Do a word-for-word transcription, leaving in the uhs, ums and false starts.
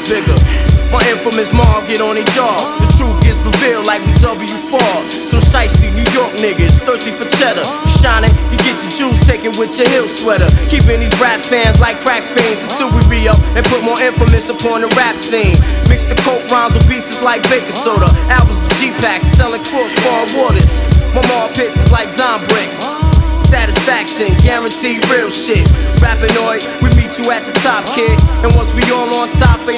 bigger. My infamous mom get on their jaw. The truth gets revealed like we W four. Some shiesty New York niggas thirsty for cheddar. Shining, you get your juice taken with your heel sweater. Keeping these rap fans like crack fiends until we re-up and put more infamous upon the rap scene. Mix the coke rhymes with pieces like baking soda. Albums of G-Packs selling cross-bar waters. My mom pits is like Don Bricks. Satisfaction, guaranteed real shit. Rappinoid, we meet you at the top, kid. And once we all on top, ain't